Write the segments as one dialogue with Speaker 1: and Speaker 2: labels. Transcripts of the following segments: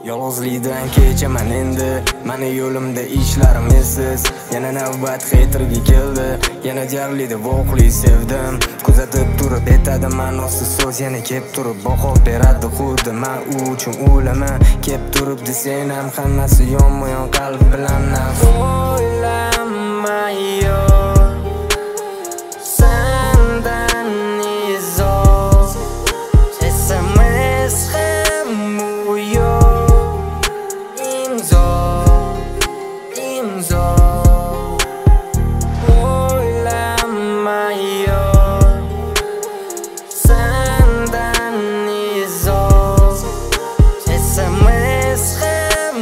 Speaker 1: Yolg'izlikdan kechaman endi, mani yo'limda ishlarim esiz. Yana navbat haterga keldi, yana jarli deb o'qli sevdim. Kuzatib turib aytadi ma'nosiz so'z, yana kep turib baho beradi xuddi men uchun o'lama. Kep turib desang ham hammasi yonma-yon qalb bilan naf. O'ylamayo sendan izoh, SMS ham imzo. O'ylamayo sendan izoh, SMS ham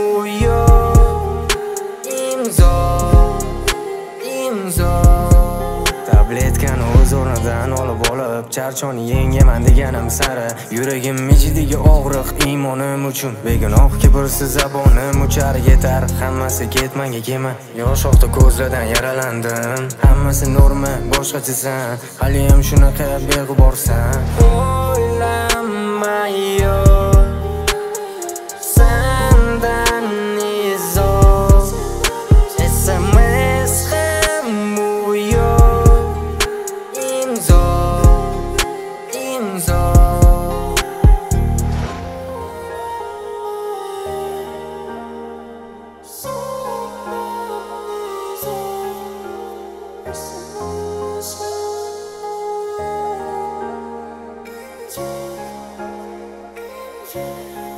Speaker 1: imzo. Tabletkani o'z o'rnidan olib charchoni yengaman deganim sari yuragim ichidagi og'riq iymonim uchun begunohga bursi zabonim uchar yetar hammasi ketmanga kema yosh-oqda ko'zlardan yaralandim hammasi norma boshqachasan haliyam shunaqa beg'uborsan o'ylamayo sendan izoh SMS ham imzo.
Speaker 2: Yeah.